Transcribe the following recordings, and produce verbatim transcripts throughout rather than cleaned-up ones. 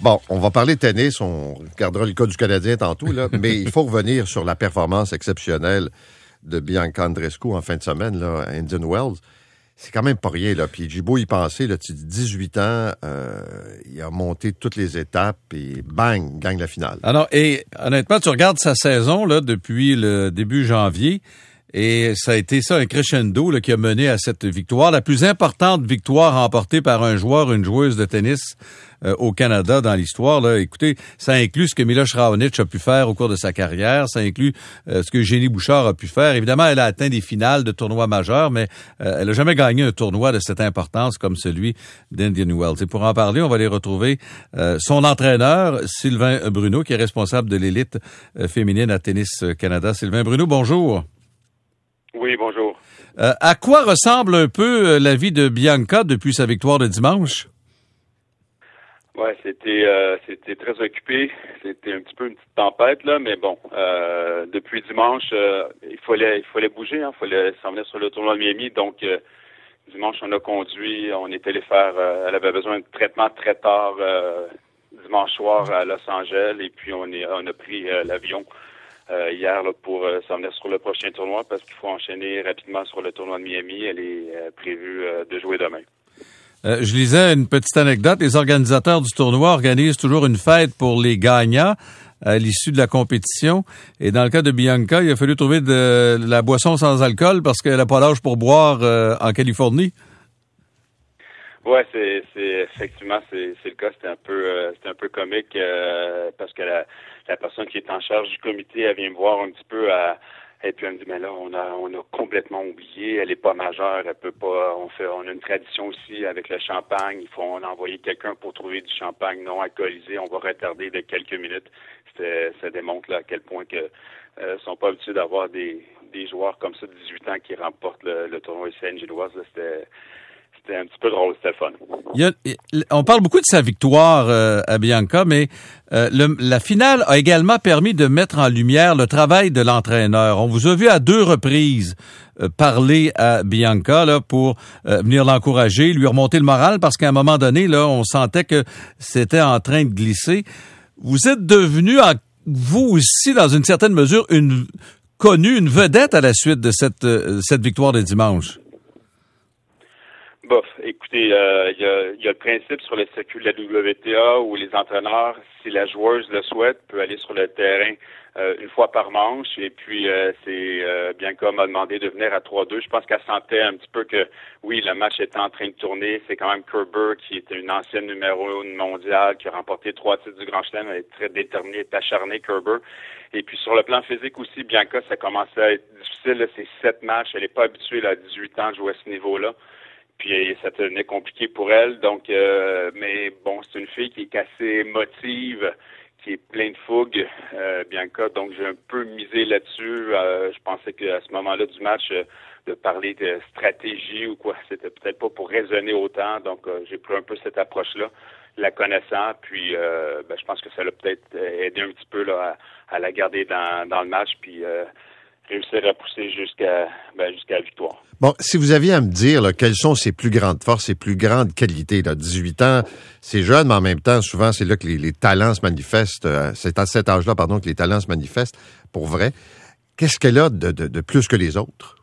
Bon, on va parler de tennis, on regardera le cas du Canadien tantôt, là, mais il faut revenir sur la performance exceptionnelle de Bianca Andreescu en fin de semaine là, à Indian Wells. C'est quand même pas rien, là. Puis j'ai beau y penser, là, tu dis dix-huit ans, euh, il a monté toutes les étapes et bang, gagne la finale. Ah non, et honnêtement, tu regardes sa saison là depuis le début janvier, et ça a été ça, un crescendo là, qui a mené à cette victoire, la plus importante victoire remportée par un joueur, une joueuse de tennis euh, au Canada dans l'histoire. Là. Écoutez, ça inclut ce que Miloš Raonic a pu faire au cours de sa carrière, ça inclut euh, ce que Jenny Bouchard a pu faire. Évidemment, elle a atteint des finales de tournois majeurs, mais euh, elle n'a jamais gagné un tournoi de cette importance comme celui d'Indian Wells. Et pour en parler, on va aller retrouver euh, son entraîneur, Sylvain Bruneau, qui est responsable de l'élite euh, féminine à Tennis Canada. Sylvain Bruneau, bonjour. Oui, bonjour. Euh, à quoi ressemble un peu la vie de Bianca depuis sa victoire de dimanche? Ouais, c'était euh, c'était très occupé. C'était un petit peu une petite tempête là, mais bon, euh, depuis dimanche, euh, il fallait il fallait bouger, hein, il fallait s'en venir sur le tournoi de Miami. Donc euh, dimanche, on a conduit, on est allé faire. Euh, elle avait besoin de traitement très tard euh, dimanche soir à Los Angeles, et puis on est on a pris euh, l'avion. Euh, hier là, pour euh, s'en venir sur le prochain tournoi parce qu'il faut enchaîner rapidement sur le tournoi de Miami. Elle est euh, prévue euh, de jouer demain. Euh, je lisais une petite anecdote. Les organisateurs du tournoi organisent toujours une fête pour les gagnants à l'issue de la compétition. Et dans le cas de Bianca, il a fallu trouver de, de la boisson sans alcool parce qu'elle n'a pas l'âge pour boire euh, en Californie. Ouais, c'est, c'est effectivement c'est, c'est le cas. C'était un peu, euh, c'était un peu comique euh, parce que la, la personne qui est en charge du comité, elle vient me voir un petit peu à, et puis elle me dit mais là on a, on a complètement oublié. Elle est pas majeure, elle peut pas. On fait, on a une tradition aussi avec le champagne. Il faut on a envoyé quelqu'un pour trouver du champagne non alcoolisé. On va retarder de quelques minutes. C'était, ça démontre là à quel point que euh, sont pas habitués d'avoir des, des joueurs comme ça de dix-huit ans qui remportent le, le tournoi ici à Indian Wells. C'était C'était un petit peu drôle, c'était fun. Il y a, on parle beaucoup de sa victoire euh, à Bianca, mais euh, le, la finale a également permis de mettre en lumière le travail de l'entraîneur. On vous a vu à deux reprises euh, parler à Bianca là, pour euh, venir l'encourager, lui remonter le moral, parce qu'à un moment donné, là, on sentait que c'était en train de glisser. Vous êtes devenu, en, vous aussi, dans une certaine mesure, une connue, une vedette à la suite de cette, euh, cette victoire de dimanche. Bof, écoutez, il euh, y, a, y a le principe sur le circuit de la W T A où les entraîneurs, si la joueuse le souhaite, peut aller sur le terrain euh, une fois par manche. Et puis, euh, c'est euh, Bianca m'a demandé de venir à trois deux. Je pense qu'elle sentait un petit peu que, oui, le match était en train de tourner. C'est quand même Kerber, qui était une ancienne numéro une mondiale, qui a remporté trois titres du Grand Chelem. Elle est très déterminée, acharnée, Kerber. Et puis, sur le plan physique aussi, Bianca, ça commençait à être difficile. Là, c'est sept matchs. Elle n'est pas habituée là, à dix-huit ans de jouer à ce niveau-là. Puis ça devenait compliqué pour elle. Donc, euh, mais bon, c'est une fille qui est assez émotive, qui est pleine de fougue, euh, Bianca. Donc, j'ai un peu misé là-dessus. Euh, je pensais qu'à ce moment-là du match, euh, de parler de stratégie ou quoi, c'était peut-être pas pour raisonner autant. Donc, euh, j'ai pris un peu cette approche-là, la connaissant. Puis, euh, ben, je pense que ça l'a peut-être aidé un petit peu là à, à la garder dans, dans le match. Puis, euh, réussir à pousser jusqu'à ben, jusqu'à la victoire. Bon, si vous aviez à me dire là, quelles sont ses plus grandes forces, ses plus grandes qualités, là, dix-huit ans, c'est jeune, mais en même temps, souvent, c'est là que les, les talents se manifestent. Euh, c'est à cet âge-là, pardon, que les talents se manifestent, pour vrai. Qu'est-ce qu'elle a de, de, de plus que les autres?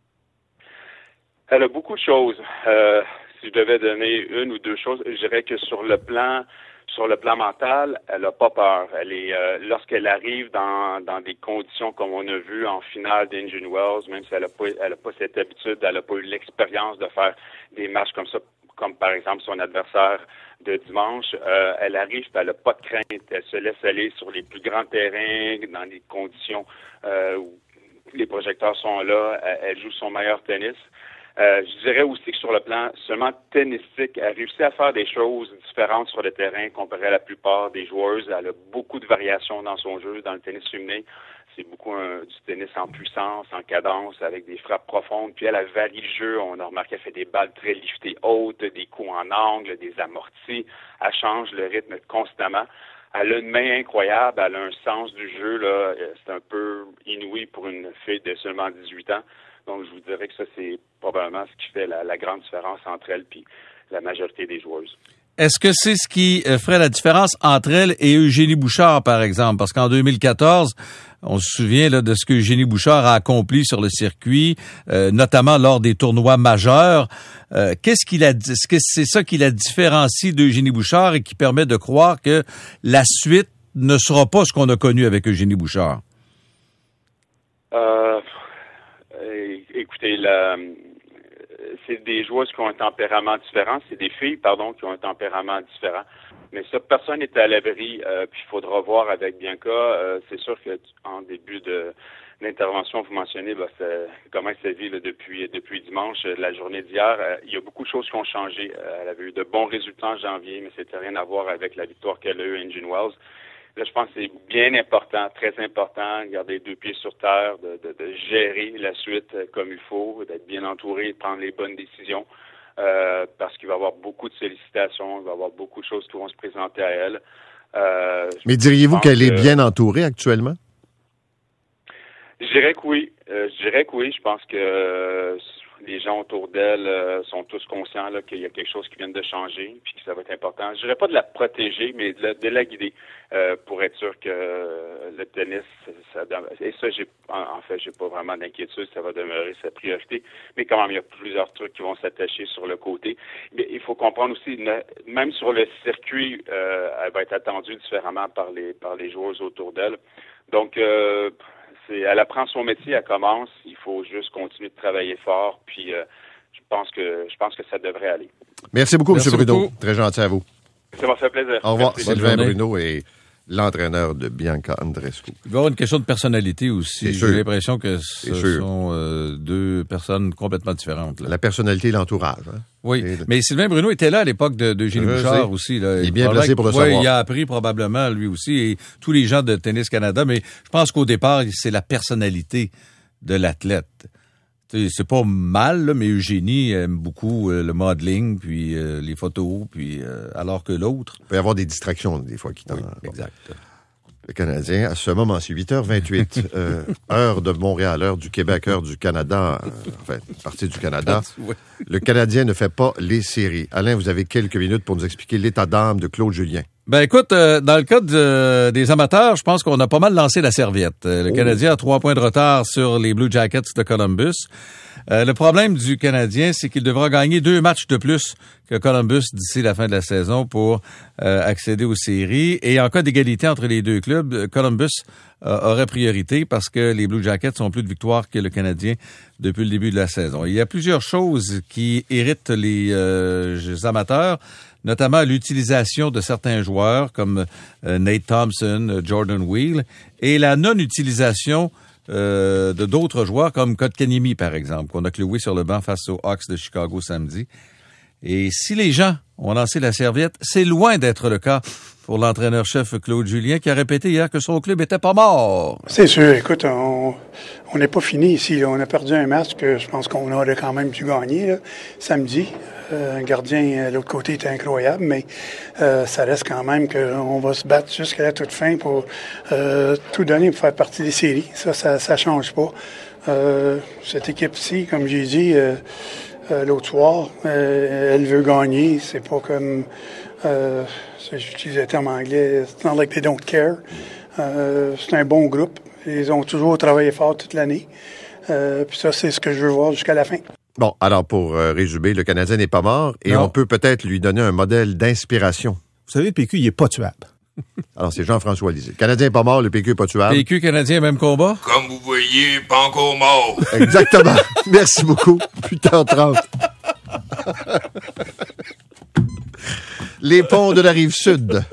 Elle a beaucoup de choses. Euh, si je devais donner une ou deux choses, je dirais que sur le plan Sur le plan mental, elle n'a pas peur. Elle est, euh, lorsqu'elle arrive dans, dans des conditions comme on a vu en finale d'Indian Wells, même si elle n'a pas, elle a pas cette habitude, elle n'a pas eu l'expérience de faire des matchs comme ça, comme par exemple son adversaire de dimanche, euh, elle arrive, elle n'a pas de crainte. Elle se laisse aller sur les plus grands terrains, dans des conditions euh, où les projecteurs sont là. Elle, elle joue son meilleur tennis. Euh, je dirais aussi que sur le plan seulement tennistique, elle réussit à faire des choses différentes sur le terrain comparé à la plupart des joueuses. Elle a beaucoup de variations dans son jeu, dans le tennis féminin. C'est beaucoup un, du tennis en puissance, en cadence, avec des frappes profondes. Puis elle, elle varie le jeu. On a remarqué qu'elle fait des balles très liftées hautes, des coups en angle, des amortis. Elle change le rythme constamment. Elle a une main incroyable. Elle a un sens du jeu, là. C'est un peu inouï pour une fille de seulement dix-huit ans. Donc, je vous dirais que ça, c'est probablement ce qui fait la, la grande différence entre elle et la majorité des joueuses. Est-ce que c'est ce qui ferait la différence entre elle et Eugénie Bouchard, par exemple? Parce qu'en deux mille quatorze, on se souvient là, de ce que Eugénie Bouchard a accompli sur le circuit, euh, notamment lors des tournois majeurs. Euh, qu'est-ce qu'il a, est-ce que c'est ça qui la différencie d'Eugénie Bouchard et qui permet de croire que la suite ne sera pas ce qu'on a connu avec Eugénie Bouchard? Euh, écoutez, la, c'est des joueuses qui ont un tempérament différent. C'est des filles, pardon, qui ont un tempérament différent. Mais ça, personne n'est à l'abri. Euh, puis il faudra voir avec Bianca. Euh, c'est sûr que en début de l'intervention, vous mentionnez bah, comment elle vit là, depuis depuis dimanche, la journée d'hier. Euh, il y a beaucoup de choses qui ont changé. Euh, elle avait eu de bons résultats en janvier, mais c'était rien à voir avec la victoire qu'elle a eue à Indian Wells. Là, je pense que c'est bien important, très important, garder les deux pieds sur terre, de, de, de gérer la suite comme il faut, d'être bien entouré, de prendre les bonnes décisions, euh, parce qu'il va y avoir beaucoup de sollicitations, il va y avoir beaucoup de choses qui vont se présenter à elle. Euh, Mais diriez-vous qu'elle que, est bien entourée actuellement? Je dirais que oui. Euh, je dirais que oui. Je pense que euh, les gens autour d'elle euh, sont tous conscients là, qu'il y a quelque chose qui vient de changer, puis que ça va être important. Je dirais pas de la protéger, mais de la, de la guider euh, pour être sûr que euh, le tennis, ça, et ça, j'ai en, en fait, j'ai pas vraiment d'inquiétude, ça va demeurer sa priorité. Mais quand même, il y a plusieurs trucs qui vont s'attacher sur le côté. Mais il faut comprendre aussi, même sur le circuit, euh, elle va être attendue différemment par les par les joueuses autour d'elle. Donc euh, C'est, elle apprend son métier, elle commence. Il faut juste continuer de travailler fort. Puis, euh, je pense que je pense que ça devrait aller. Merci beaucoup, Merci M. Bruno. beaucoup. Très gentil à vous. Ça m'a fait plaisir. Au revoir. Merci. Sylvain Bruno est l'entraîneur de Bianca Andreescu. Il va y avoir une question de personnalité aussi. C'est J'ai sûr. l'impression que ce C'est sûr. sont euh, deux personnes complètement différentes. Là. La personnalité et l'entourage. Hein? Oui, Et... mais Sylvain Bruno était là à l'époque de, de Eugénie Bouchard sais. aussi. Là. Il est bien Probablement placé pour le que, ouais, savoir. Il a appris probablement lui aussi et tous les gens de Tennis Canada, mais je pense qu'au départ, c'est la personnalité de l'athlète. T'sais, c'est pas mal, là, mais Eugénie aime beaucoup euh, le modeling, puis euh, les photos, puis euh, alors que l'autre... Il peut y avoir des distractions des fois qui t'en... Oui, exact. Le Canadien, à ce moment-ci, huit heures vingt-huit, euh, heure de Montréal, heure du Québec, heure du Canada, euh, enfin, partie du Canada. Oui. Le Canadien ne fait pas les séries. Alain, vous avez quelques minutes pour nous expliquer l'état d'âme de Claude Julien. Ben écoute, euh, dans le cas de, des amateurs, je pense qu'on a pas mal lancé la serviette. Euh, le Oh. Canadien a trois points de retard sur les Blue Jackets de Columbus. Euh, le problème du Canadien, c'est qu'il devra gagner deux matchs de plus que Columbus d'ici la fin de la saison pour euh, accéder aux séries. Et en cas d'égalité entre les deux clubs, Columbus euh, aurait priorité parce que les Blue Jackets ont plus de victoires que le Canadien depuis le début de la saison. Il y a plusieurs choses qui irritent les euh, amateurs, notamment l'utilisation de certains joueurs comme euh, Nate Thompson, euh, Jordan Wheel, et la non-utilisation euh, de d'autres joueurs comme Kotkaniemi, par exemple, qu'on a cloué sur le banc face aux Hawks de Chicago samedi. Et si les gens ont lancé la serviette, c'est loin d'être le cas pour l'entraîneur-chef Claude Julien, qui a répété hier que son club était pas mort. C'est sûr. Écoute, on on n'est pas fini ici. Là. On a perdu un match que je pense qu'on aurait quand même dû gagner là, samedi. Euh, un gardien de l'autre côté était incroyable, mais euh, ça reste quand même qu'on va se battre jusqu'à la toute fin pour euh, tout donner pour faire partie des séries. Ça, ça, ça change pas. Euh, cette équipe-ci, comme j'ai dit euh, euh, l'autre soir, euh, elle veut gagner. C'est pas comme... Euh, j'utilise le terme anglais, it's not like they don't care. Euh, c'est un bon groupe. Ils ont toujours travaillé fort toute l'année. Euh, puis ça, c'est ce que je veux voir jusqu'à la fin. Bon, alors pour euh, résumer, le Canadien n'est pas mort et Non. on peut peut-être lui donner un modèle d'inspiration. Vous savez, le P Q, il est pas tuable. Alors, c'est Jean-François Lisée. Le Canadien n'est pas mort, le P Q n'est pas tuable. P Q Canadien, même combat? Comme vous voyez, pas encore mort. Exactement. Merci beaucoup. huit heures trente. Les ponts de la Rive-Sud.